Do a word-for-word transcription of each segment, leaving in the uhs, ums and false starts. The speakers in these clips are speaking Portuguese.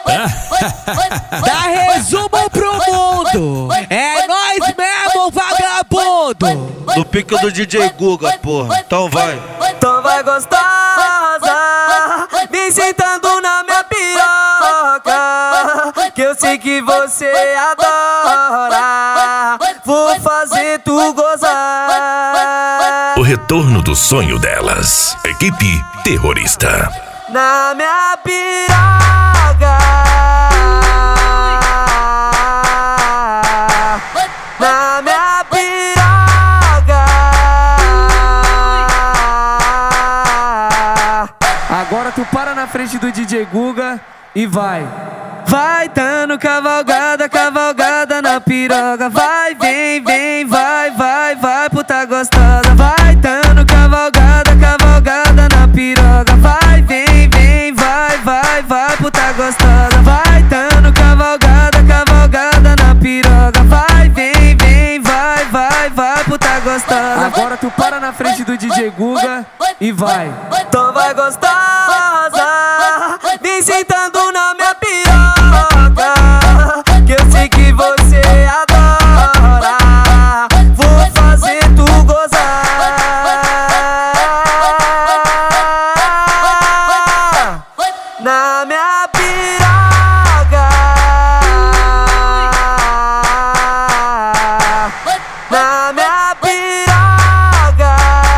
Dá resumo pro mundo. É nós mesmo, vagabundo. No pique do D J Guga, porra. Então vai. Então vai gostosa, vem sentando na minha piroca, que eu sei que você adora. Vou fazer tu gozar. O retorno do sonho delas. Equipe Terrorista. Na minha piroca, na minha piroca. Agora tu para na frente do D J Guga e vai. Vai dando cavalgada, cavalgada na piroga. Vai, vem, vem, vai, vai, vai, puta gostosa. Vai dando cavalgada, cavalgada na piroga. Vai, vem, vem, vai, vai, vai, puta gostosa. Vai dando cavalgada, cavalgada na piroga. Vai, vem, vem, vai, vai, vai, puta gostosa. Agora tu para na frente do D J Guga e vai. Então vai gostosa, vem sentando na minha piroca, que eu sei que você adora. Vou fazer tu gozar. Na minha piroca, na minha piroca.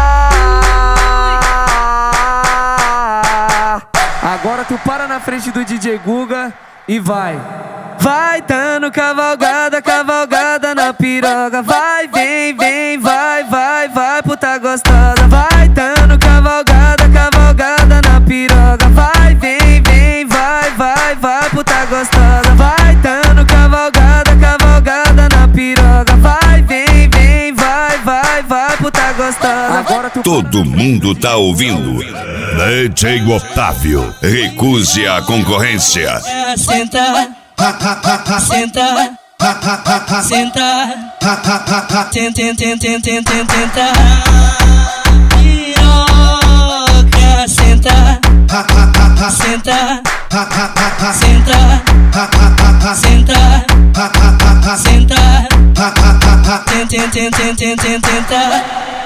Agora tu para na frente do D J Guga e vai. Vai dando cavalgada, cavalgada na piroga. Vai, vem, vem, vai, vai, vai, puta gostosa. Vai dando cavalgada, cavalgada na piroga. Vai, vem, vem, vai, vai, vai, puta gostosa. Vai dando cavalgada, cavalgada na piroga. Vai, vem, vem, vai, vai, vai, puta gostosa. Agora tu... Todo mundo tá ouvindo. D J Otávio, recuse a concorrência. Senta, senta, senta, tenta, tenta, tenta, tenta, tenta. Piroca, senta, senta, senta, senta, senta, tenta, tenta, tenta, tenta.